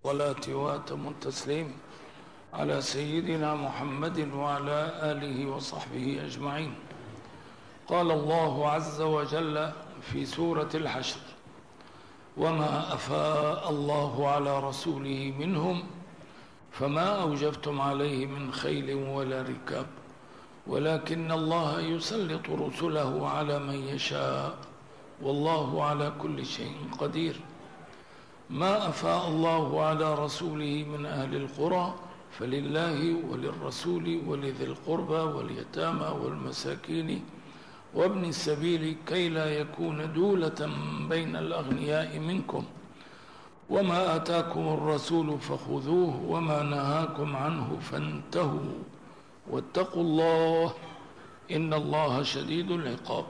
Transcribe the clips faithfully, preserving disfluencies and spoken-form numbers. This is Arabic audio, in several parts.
والصلاة وأتم التسليم على سيدنا محمد وعلى آله وصحبه أجمعين. قال الله عز وجل في سورة الحشر: وما أفاء الله على رسوله منهم فما أوجفتم عليه من خيل ولا ركاب ولكن الله يسلط رسله على من يشاء والله على كل شيء قدير. ما أفاء الله على رسوله من أهل القرى فلله وللرسول ولذي القربى واليتامى والمساكين وابن السبيل كي لا يكون دولة بين الأغنياء منكم، وما آتاكم الرسول فخذوه وما نهاكم عنه فانتهوا واتقوا الله إن الله شديد العقاب.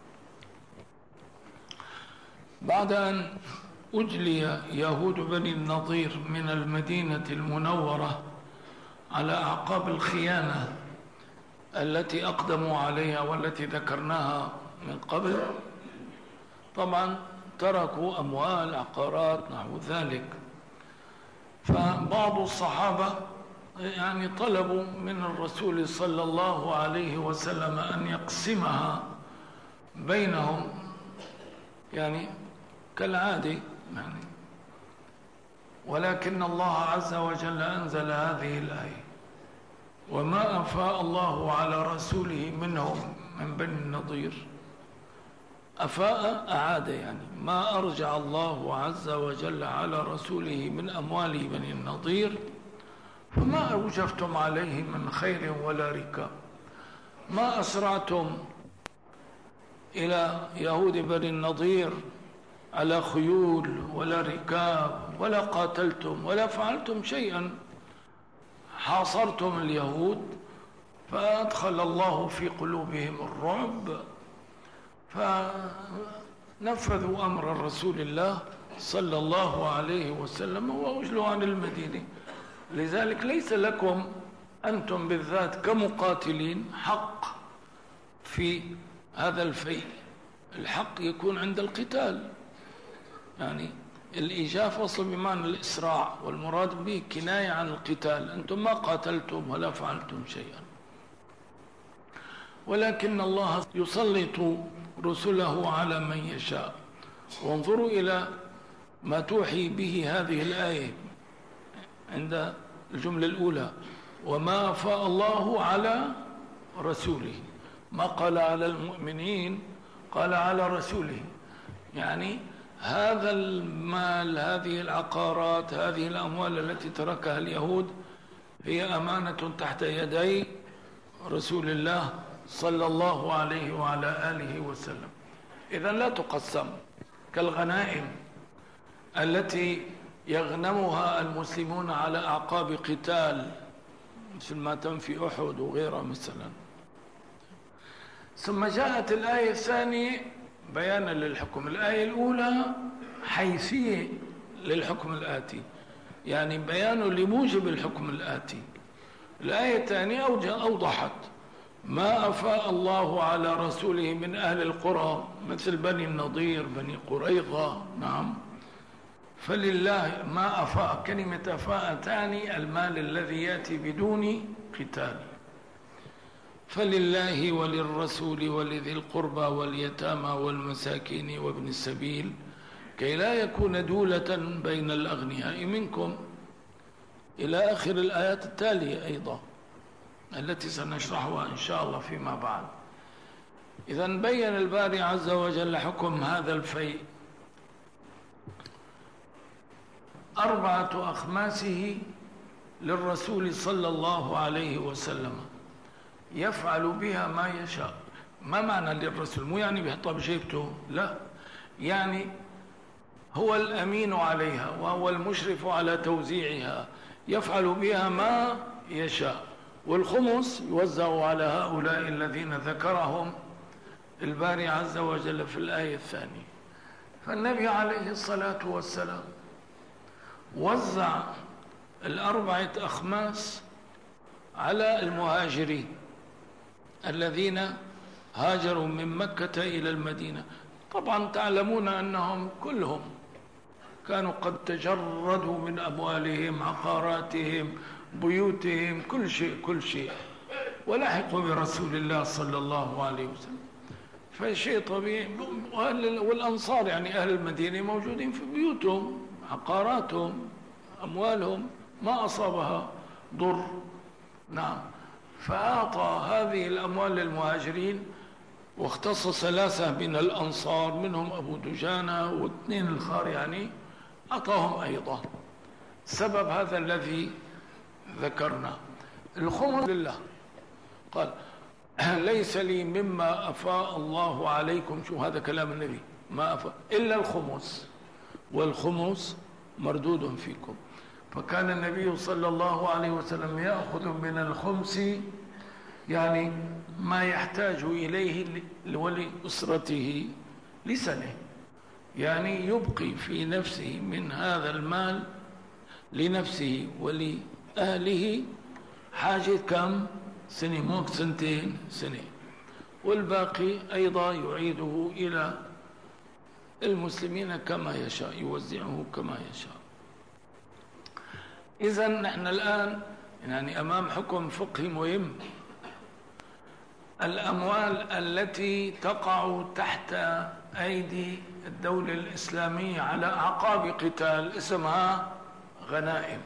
بعد أن أجلي يهود بني النضير من المدينة المنورة على أعقاب الخيانة التي أقدموا عليها والتي ذكرناها من قبل، طبعا تركوا أموال عقارات نحو ذلك، فبعض الصحابة يعني طلبوا من الرسول صلى الله عليه وسلم أن يقسمها بينهم يعني كالعادة يعني، ولكن الله عز وجل أنزل هذه الآية: وما أفاء الله على رسوله منهم من بني النضير. أفاء أعاد يعني ما أرجع الله عز وجل على رسوله من أموال بني النضير فما أوجفتم عليه من خير ولا ركاب، ما أسرعتم إلى يهود بني النضير على خيول ولا ركاب ولا قاتلتم ولا فعلتم شيئا، حاصرتم اليهود فأدخل الله في قلوبهم الرعب فنفذوا أمر رسول الله صلى الله عليه وسلم وأجلوا عن المدينة. لذلك ليس لكم أنتم بالذات كمقاتلين حق في هذا الفيء، الحق يكون عند القتال، يعني الإيجاء فصل بمعنى الإسراع، والمراد به كناية عن القتال، أنتم ما قاتلتم ولا فعلتم شيئا، ولكن الله يسلط رسله على من يشاء. وانظروا إلى ما توحي به هذه الآية عند الجملة الأولى: وما أفاء الله على رسوله، ما قال على المؤمنين، قال على رسوله، يعني هذا المال، هذه العقارات، هذه الأموال التي تركها اليهود هي أمانة تحت يدي رسول الله صلى الله عليه وعلى آله وسلم. إذن لا تقسم كالغنائم التي يغنمها المسلمون على أعقاب قتال مثل ما تم في أحد وغيرها مثلا. ثم جاءت الآية الثانية بيانا للحكم. الآية الأولى حيثية للحكم الآتي، يعني بيان لموجب الحكم الآتي. الآية الثانية أوضحت: ما أفاء الله على رسوله من أهل القرى مثل بني النضير بني قريظة، نعم، فلله ما أفاء. كلمة أفاء تعني المال الذي يأتي بدون قتال. فلله وللرسول ولذي القربى واليتامى والمساكين وابن السبيل كي لا يكون دولة بين الأغنياء منكم، إلى آخر الآيات التالية أيضا التي سنشرحها إن شاء الله فيما بعد. إذن بين الباري عز وجل حكم هذا الفيء: أربعة أخماسه للرسول صلى الله عليه وسلم يفعل بها ما يشاء. ما معنى للرسول؟ مو يعني بيحطها بجيبته، لا، يعني هو الأمين عليها وهو المشرف على توزيعها، يفعل بها ما يشاء. والخمس يوزع على هؤلاء الذين ذكرهم الباري عز وجل في الآية الثانية. فالنبي عليه الصلاة والسلام وزع الأربعة أخماس على المهاجرين الذين هاجروا من مكة إلى المدينة. طبعا تعلمون أنهم كلهم كانوا قد تجردوا من أموالهم، عقاراتهم، بيوتهم، كل شيء كل شيء، ولحقوا برسول الله صلى الله عليه وسلم. فشيء طبيعي. والأنصار يعني أهل المدينة موجودين في بيوتهم، عقاراتهم، أموالهم ما أصابها ضر. نعم. فأعطى هذه الأموال للمهاجرين، واختص ثلاثة من الأنصار منهم أبو دجانة واثنين الخار يعني أعطاهم أيضا. سبب هذا الذي ذكرنا. الخمس لله قال ليس لي مما أفاء الله عليكم، شو هذا كلام النبي، ما أفاء إلا الخمس، والخمس مردود فيكم. فكان النبي صلى الله عليه وسلم يأخذ من الخمس يعني ما يحتاج إليه ولأسرته لسنة، يعني يبقي في نفسه من هذا المال لنفسه ولأهله حاجة كم سنة، مو سنتين، سنة، والباقي أيضا يعيده إلى المسلمين كما يشاء، يوزعه كما يشاء. إذن نحن الآن يعني أمام حكم فقهي مهم. الأموال التي تقع تحت أيدي الدولة الإسلامية على أعقاب قتال اسمها غنائم،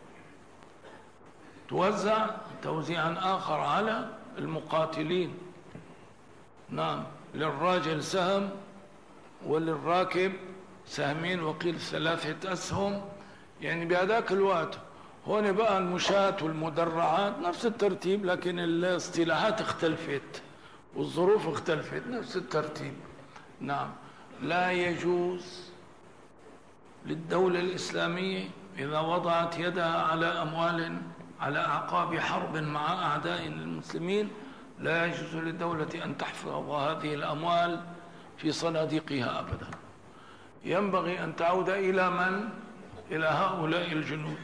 توزع توزيعا آخر على المقاتلين. نعم، للراجل سهم وللراكب سهمين وقيل ثلاثة أسهم. يعني بهذاك الوقت هون بقى المشاة والمدرعات نفس الترتيب، لكن الاصطلاحات اختلفت والظروف اختلفت، نفس الترتيب. نعم. لا يجوز للدولة الإسلامية إذا وضعت يدها على أموال على أعقاب حرب مع أعداء المسلمين، لا يجوز للدولة أن تحفظ هذه الأموال في صناديقها أبدا. ينبغي أن تعود إلى من؟ إلى هؤلاء الجنود.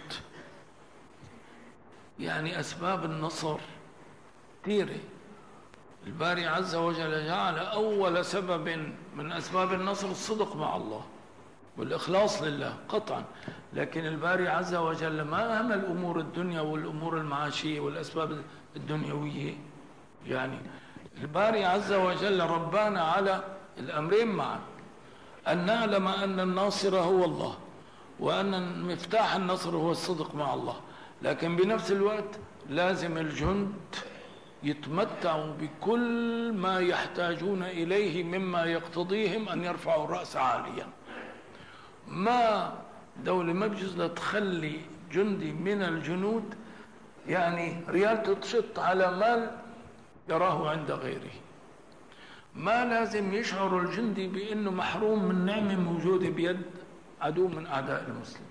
يعني أسباب النصر كثيرة. الباري عز وجل جعل أول سبب من أسباب النصر الصدق مع الله والإخلاص لله قطعا، لكن الباري عز وجل ما أهمل أمور الدنيا والأمور المعاشية والأسباب الدنيوية. يعني الباري عز وجل ربانا على الأمرين معا، أن نعلم أن الناصر هو الله، وأن مفتاح النصر هو الصدق مع الله، لكن بنفس الوقت لازم الجند يتمتعوا بكل ما يحتاجون إليه مما يقتضيهم أن يرفعوا الرأس عاليا. ما دولة ما بجوز تخلي جندي من الجنود يعني ريال تتشط على مال يراه عند غيره. ما لازم يشعر الجندي بأنه محروم من نعمة موجودة بيد عدو من أعداء المسلم.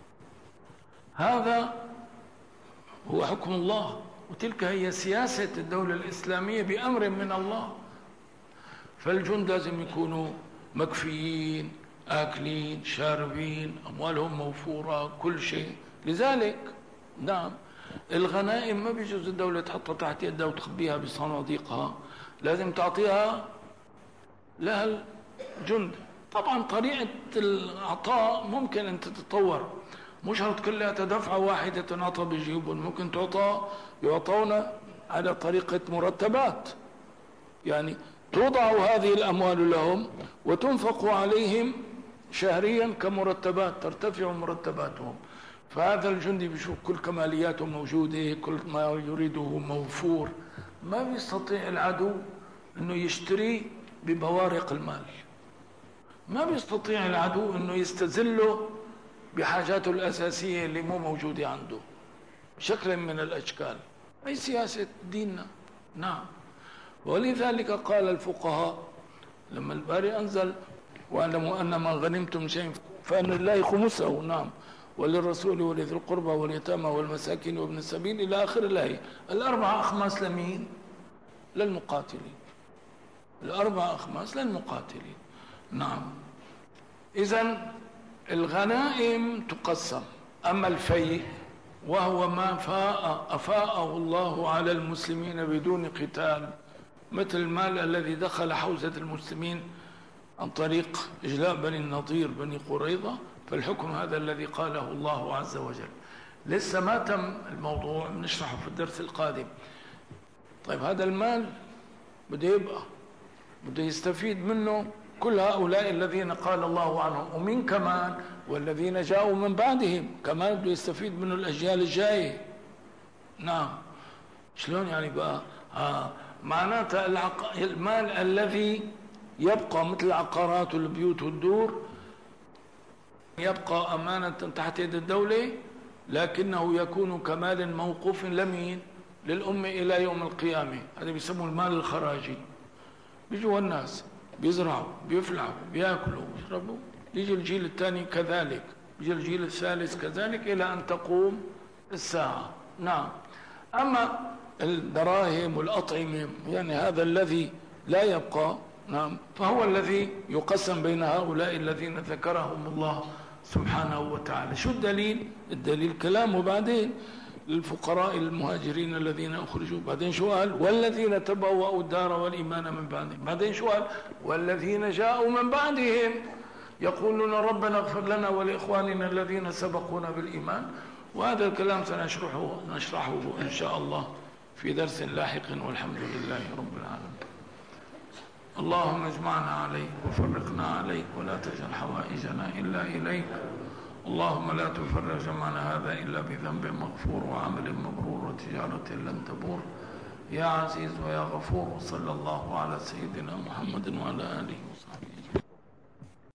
هذا هو حكم الله، وتلك هي سياسة الدولة الإسلامية بأمر من الله. فالجند لازم يكونوا مكفيين، آكلين، شاربين، أموالهم موفورة، كل شيء. لذلك نعم الغنائم ما بيجوز الدولة تحطها تحت يدها وتخبيها بصناديقها، لازم تعطيها لها الجند. طبعا طريقة العطاء ممكن أن تتطور، مش شرط كلها دفعة واحدة تنعطى بجيوبهم، ممكن تعطى يعطون على طريقة مرتبات، يعني توضع هذه الأموال لهم وتنفق عليهم شهريا كمرتبات، ترتفع مرتباتهم. فهذا الجندي بيشوف كل كمالياته موجودة، كل ما يريده موفور. ما بيستطيع العدو انه يشتري ببوارق المال، ما بيستطيع العدو انه يستزله بحاجاته الأساسية اللي مو موجودة عنده بشكل من الأشكال. أي سياسة ديننا. نعم. ولذلك قال الفقهاء لما الباري أنزل واعلموا أن ما غنمتم شيء فأن لله خمسه، نعم، وللرسول ولذي القربى واليتامى والمساكين وابن السبيل إلى آخر الآية. الأربعة أخماس لمين؟ للمقاتلين. الأربعة أخماس للمقاتلين. نعم. إذن الغنائم تقسم. أما الفيء وهو ما فاء أفاءه الله على المسلمين بدون قتال، مثل المال الذي دخل حوزة المسلمين عن طريق إجلاء بني النضير بني قريظة، فالحكم هذا الذي قاله الله عز وجل. لسه ما تم الموضوع، بنشرحه في الدرس القادم. طيب هذا المال بده يبقى بده يستفيد منه كل هؤلاء الذين قال الله عنهم، ومن كمان والذين جاءوا من بعدهم كمان بده يستفيد منه الأجيال الجاية. نعم. شلون يعني بقى؟ آه معناتها العق... المال الذي يبقى مثل العقارات والبيوت والدور يبقى أمانة تحت يد الدولة، لكنه يكون كمال موقوف لمين؟ للأمة إلى يوم القيامة. هذا بيسموه المال الخراجي. بيجوا الناس بيزرعوا بيفلعوا بياكلوا بيشربوا، يجي الجيل الثاني كذلك، يجي الجيل الثالث كذلك إلى أن تقوم الساعة. نعم. أما الدراهم والأطعمة يعني هذا الذي لا يبقى، نعم، فهو الذي يقسم بين هؤلاء الذين ذكرهم الله سبحانه وتعالى. شو الدليل؟ الدليل كلامه بعدين للفقراء المهاجرين الذين أخرجوا. بعدين شو قال؟ والذين تبوأوا الدار والإيمان من بعدهم. بعدين شو قال؟ والذين جاءوا من بعدهم يقولون ربنا اغفر لنا ولإخواننا الذين سبقونا بالإيمان. وهذا الكلام سنشرحه نشرحه إن شاء الله في درس لاحق، والحمد لله رب العالمين. اللهم اجمعنا عليك وفرقنا عليك، ولا تجعل حوائجنا إلا إليك. اللهم لا تفرج جمعنا هذا إلا بذنب مغفور وعمل مبرور وتجارة لن تبور، يا عزيز ويا غفور. وصلى الله على سيدنا محمد وعلى آله وصحبه.